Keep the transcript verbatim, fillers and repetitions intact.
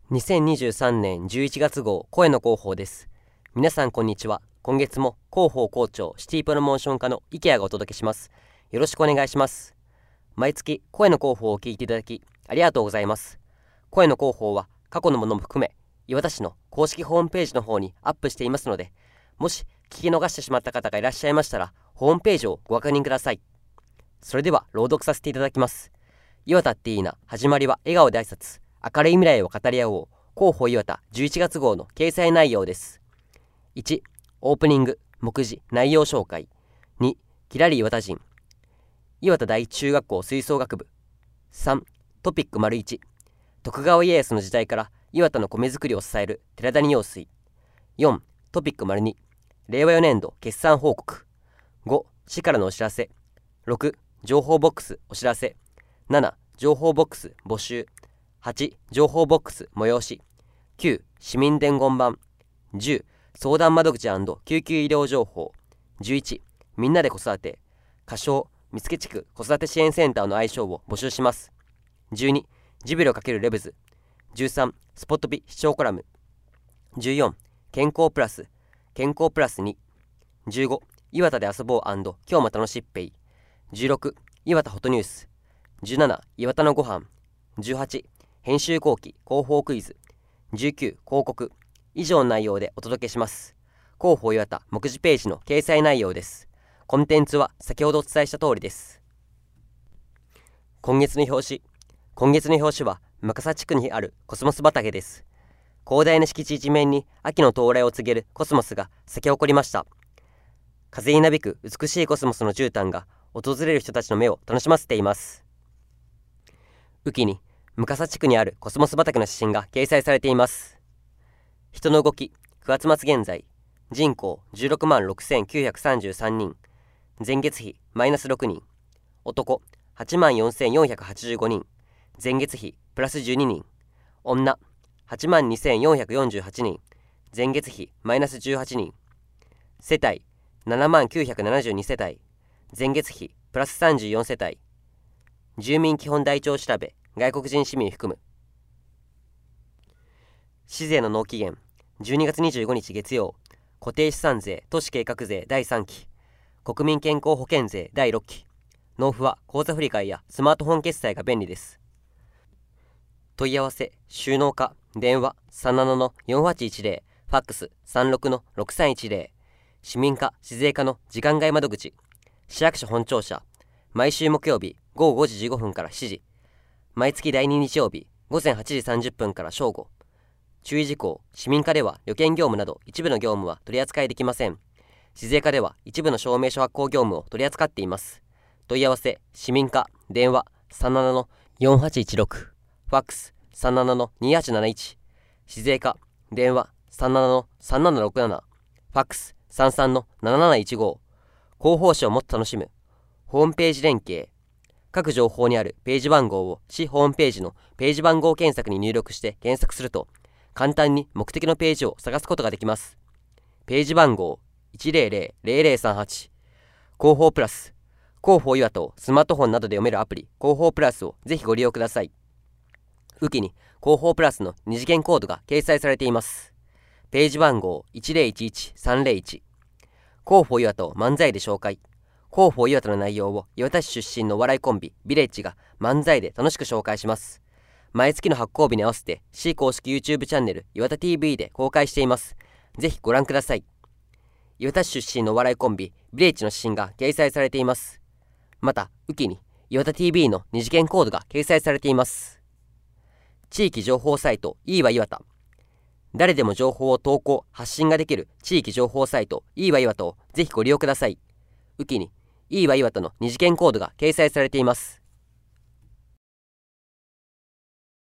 にせんにじゅうさんねんじゅういちがつ号声の広報です。皆さんこんにちは。今月も広報校長シティプロモーション課の池谷がお届けします。よろしくお願いします。毎月声の広報を聞いていただきありがとうございます。声の広報は過去のものも含め岩田市の公式ホームページの方にアップしていますので、もし聞き逃してしまった方がいらっしゃいましたらホームページをご確認ください。それでは朗読させていただきます。岩田っていいな、始まりは笑顔で挨拶、明るい未来を語り合おう。広報岩田じゅういちがつ号の掲載内容です。いち. オープニング目次内容紹介。に. キラリ岩田人岩田第一中学校吹奏楽部。さん. トピック ① 徳川家康の時代から岩田の米作りを支える寺谷用水。よん. トピック ② 令和よねん度決算報告。ご. 市からのお知らせ。ろく. 情報ボックスお知らせ。なな. 情報ボックス募集。はち. 情報ボックス催し。きゅう. 市民伝言板。じゅう. 相談窓口&救急医療情報。じゅういち. みんなで子育て歌唱見附地区子育て支援センターの愛称を募集します。じゅうに. ジュビロ×レブズ。じゅうさん. スポットピ視聴コラム。じゅうよん. 健康プラス健康プラスに。じゅうご. 岩田で遊ぼう&今日も楽しっぺい。じゅうろく. 岩田ホットニュース。じゅうなな. 岩田のご飯。じゅうはち. 編集後期広報クイズ。じゅうきゅう. 広告。以上の内容でお届けします。広報岩田目次ページの掲載内容です。コンテンツは先ほどお伝えした通りです。今月の表紙今月の表紙は向笠地区にあるコスモス畑です。広大な敷地一面に秋の到来を告げるコスモスが咲き誇りました。風になびく美しいコスモスの絨毯が訪れる人たちの目を楽しませています。雨季に向笠地区にあるコスモス畑の写真が掲載されています。人の動きくがつ末現在人口じゅうろくまんろくせんきゅうひゃくさんじゅうさんにん、前月比マイナスろくにん、男はちまんよんせんよんひゃくはちじゅうごにん、前月比プラスじゅうににん、女はちまんにせんよんひゃくよんじゅうはちにん、前月比マイナスじゅうはちにん、世帯ななまんきゅうひゃくななじゅうにせたい、前月比プラスさんじゅうよんせたい、住民基本台帳調べ外国人市民含む。市税の納期限じゅうにがつにじゅうごにち月曜、固定資産税都市計画税だいさんき、国民健康保険税だいろっき、納付は口座振替やスマートフォン決済が便利です。問い合わせ収納課電話 さんななのよんはちいちぜろ、ファックス さんろくのろくさんいちぜろ、市民課市税課の時間外窓口、市役所本庁舎毎週木曜日ごごごじじゅうごふんからしちじ、毎月だいに日曜日ごぜんはちじさんじゅっぷんから正午。注意事項、市民課では旅券業務など一部の業務は取り扱いできません。市税課では一部の証明書発行業務を取り扱っています。問い合わせ市民課電話 さんななのよんはちいちろく、ファックス さんななのにはちなないち、市税課電話 さんななのさんななろくなな、ファックス さんさんのなななないちご。広報誌をもっと楽しむホームページ連携、各情報にあるページ番号を市ホームページのページ番号検索に入力して検索すると簡単に目的のページを探すことができます。ページ番号 いちぜろぜろぜろぜろさんはち。広報プラス広報岩田をスマートフォンなどで読めるアプリ広報プラスをぜひご利用ください。雨季に広報プラスの二次元コードが掲載されています。ページ番号 いちぜろいちいちさんぜろいち。広報岩田を漫才で紹介。広報岩田の内容を岩田市出身のお笑いコンビビレッジが漫才で楽しく紹介します。毎月の発行日に合わせて市公式 YouTube チャンネル岩田 ティーブイ で公開しています。ぜひご覧ください。岩田市出身のお笑いコンビビレッジの写真が掲載されています。また雨季に岩田 ティーブイ の二次元コードが掲載されています。地域情報サイトいいわ岩田、誰でも情報を投稿発信ができる地域情報サイトいいわ岩田をぜひご利用ください。雨季にいいわ岩田の二次元コードが掲載されています。